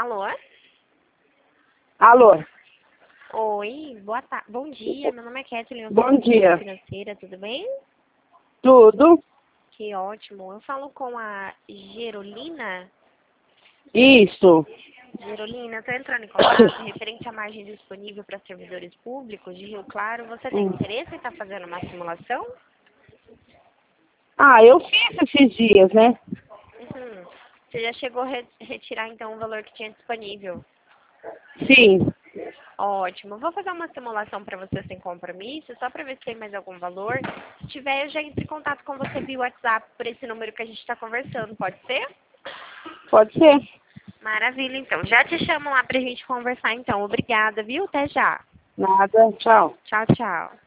Alô? Alô? Oi, bom dia. Meu nome é Kathleen, eu sou Bom dia. financeira, tudo bem? Tudo? Que ótimo. Eu falo com a Gerolina. Isso. Gerolina, eu estou entrando em contato referente à margem disponível para servidores públicos de Rio Claro. Você tem interesse em estar fazendo uma simulação? Ah, eu fiz esses dias, né? Uhum. Você já chegou a retirar, então, o valor que tinha disponível? Sim. Ótimo. Vou fazer uma simulação para você sem compromisso, só para ver se tem mais algum valor. Se tiver, eu já entro em contato com você via WhatsApp por esse número que a gente está conversando. Pode ser? Pode ser. Maravilha, então. Já te chamo lá para a gente conversar, então. Obrigada, viu? Até já. Nada. Tchau. Tchau, tchau.